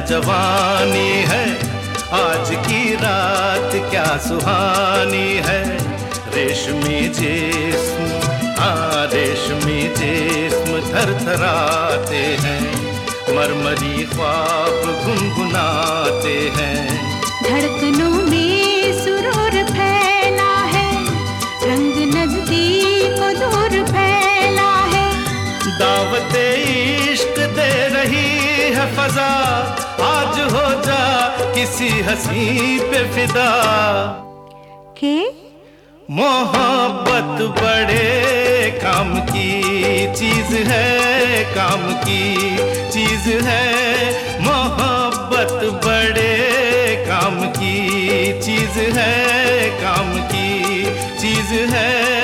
जवानी है, आज की रात क्या सुहानी है। रेशमी जिस्म, रेशमी जिस्म थरथराते हैं, मरमरी ख्वाब गुनगुनाते हैं। धड़कनों में सुरूर फैला है, रंग नजदीक दूर फैला है। दावते इश्क दे रही है फजा, आज हो जा किसी हंसी पे फिदा। के मोहब्बत बड़े काम की चीज है, काम की चीज है। मोहब्बत बड़े काम की चीज है, काम की चीज है।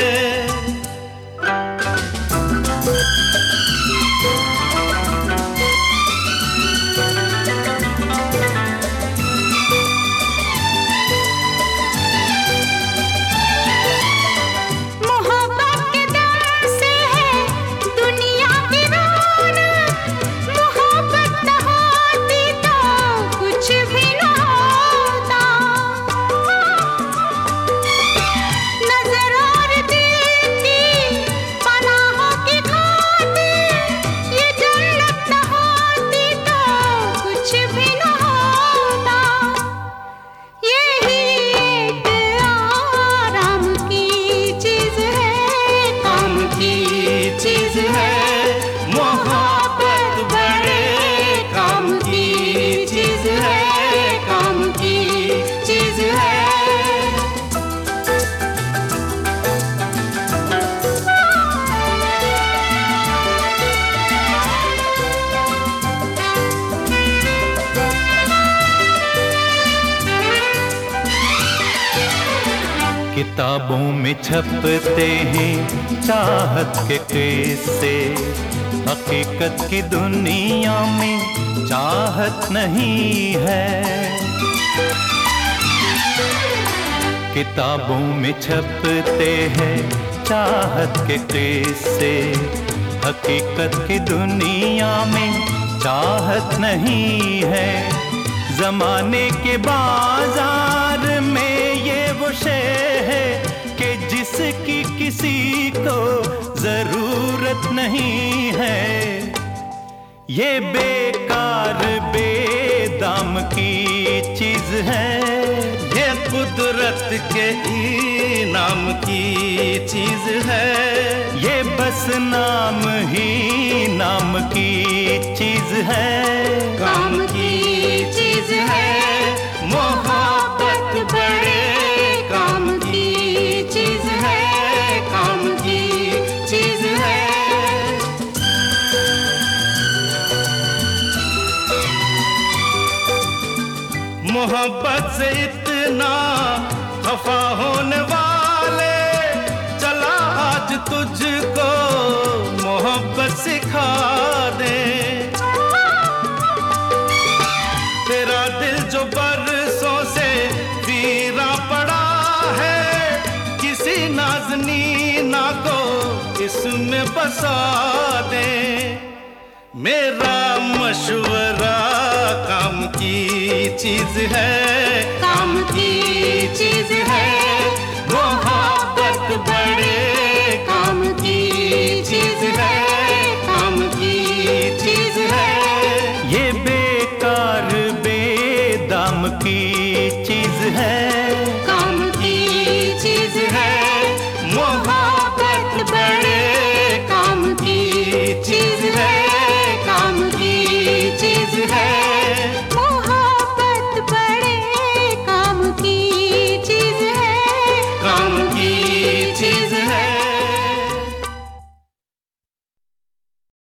किताबों में छपते हैं चाहत के किस्से, हकीकत की दुनिया में चाहत नहीं है। किताबों में छपते हैं चाहत के किस्से, हकीकत की दुनिया में चाहत नहीं है। जमाने के बाजार में ये वो शे है कि जिसकी किसी को जरूरत नहीं है। ये बेकार बेदाम की चीज है, ये कुदरत के इनाम की चीज है। ये बस नाम ही नाम की चीज है, काम की चीज है। मोहब्बत बड़े काम की चीज है, काम की चीज है। मोहब्बत से इतना खफा होने वाले, चला आज तुझको मोहब्बत सिखा दे। तेरा दिल जो बरसों से वीरा पड़ा है, किसी नाज़नीना को इसमें बसा दे। मेरा मशवरा काम की चीज है, काम की चीज है।